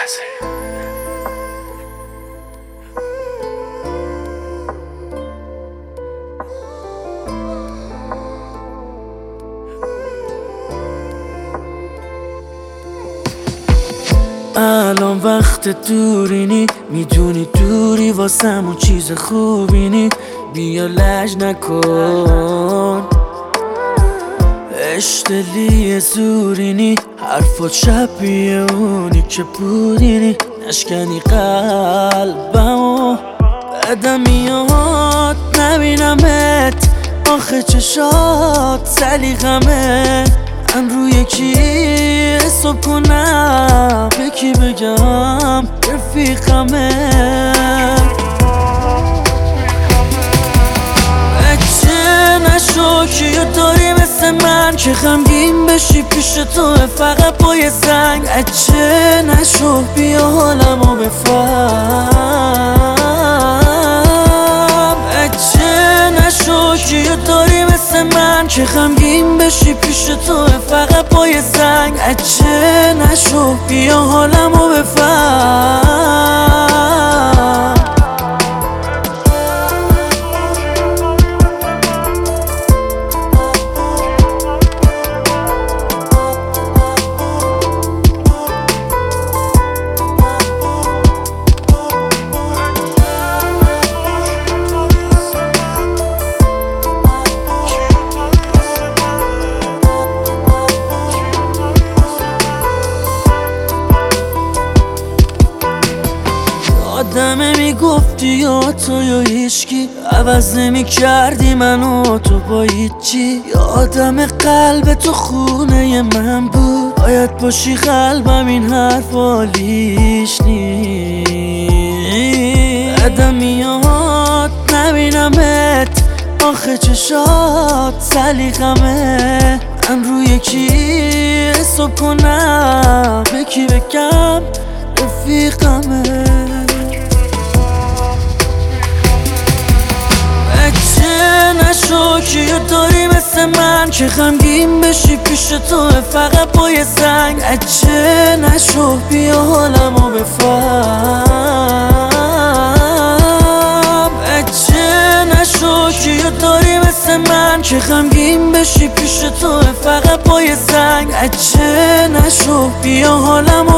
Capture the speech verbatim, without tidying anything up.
الان وقت دورینی، میدونی دوری واسمون چیز خوبینی. بیا لج نکن، اشتلی زورینی، حرفات شبیه اونی که بودینی. نشکنی قلبمو، بدم میاد نبینمت، آخه چشات سلیقمه. من روی کی حساب کنم، به کی بگم رفیقمه. بچه نشو، کیو داری مثل من که غمگین بشی پیش تو فقط با یه زنگ. بچه نشو، بیا حالمو بفهم. بچه نشو، کیو داری مثل من که غمگین بشی پیش تو فقط با یه زنگ. بچه نشو، بیا حالمو بفهم. آدمه میگفتی یا تو یا هیچکی، عوض نمی کردی منو تو با هیچی. یادم قلب تو خونه من بود، باید باشی قلبم این حرف حالیش نیست. بعدم میاد نبینمت، آخه چشات سلیقمه. من روی کی حساب کنم، به کی بگم رفیقمه. نشو، کیو داری مثل من که غمگین بشی پیش تو فقط با یه زنگ. بچه نشو، بیا حالمو بفهم. بچه نشو، کیو داری مثل من که غمگین بشی پیش تو فقط با یه زنگ. بچه نشو، بیا حالمو